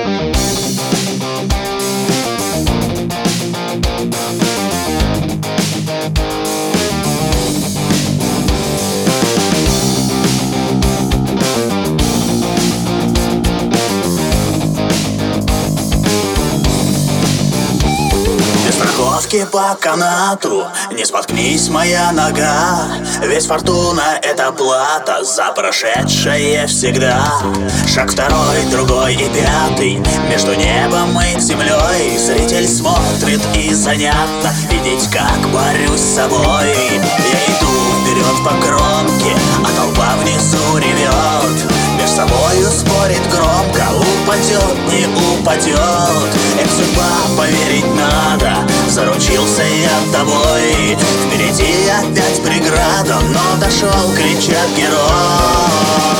По канату, не споткнись моя нога. Ведь фортуна — это плата за прошедшее всегда. Шаг второй, другой и пятый, между небом и землей. Зритель смотрит и занятно видеть, как борюсь с собой. Я иду вперед по кромке, а толпа внизу ревет. Меж собою спорит громко, упадет, не упадет. Эх, судьба, поверить надо, заручился я тобой. Впереди опять преграда, но дошел, кричат герой.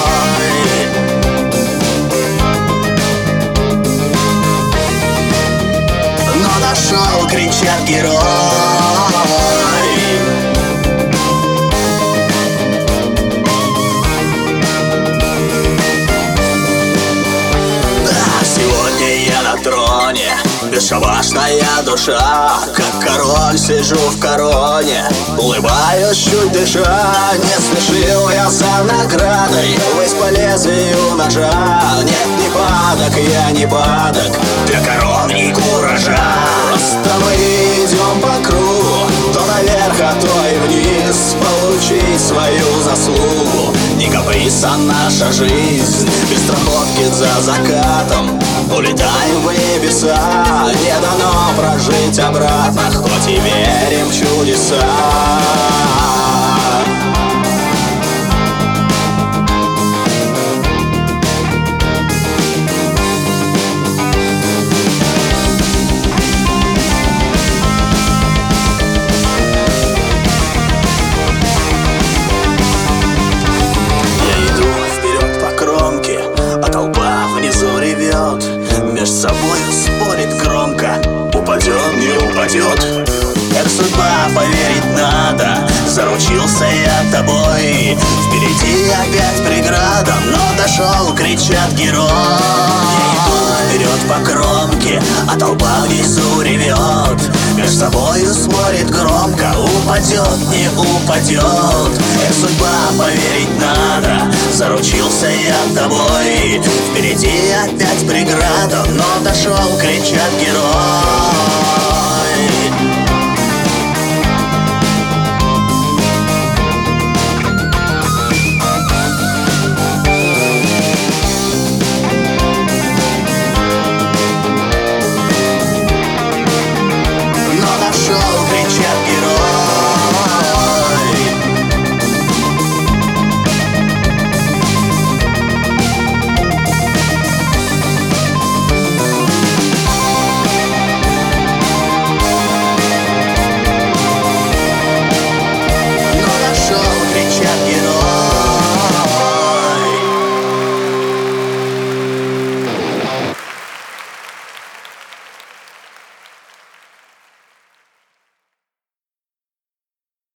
Но дошел, кричат герой. Троне, бесшабашная душа, как король сижу в короне, улыбаюсь, чуть дыша. Не спешил я за наградой, весь по лезвию ножа. Нет, не падок, я не падок для корон и куража. Просто мы идем по кругу, то наверх, а то и вниз, получить свою заслугу. Не каприз, а наша жизнь, без страховки за закатом. Улетаем в небеса, не дано прожить обратно, хоть и верим в чудеса. Меж собой спорит громко, упадет, не упадет. Эх, судьба, поверить надо, заручился я тобой. Впереди опять преграда, но дошел, кричат герой. Я иду вперед по кромке, а толпа внизу ревет. Меж собою спорит громко, упадет, не упадет. Эх, судьба, поверить надо, заручился я тобой. Впереди опять преграда, но дошел, кричат герой.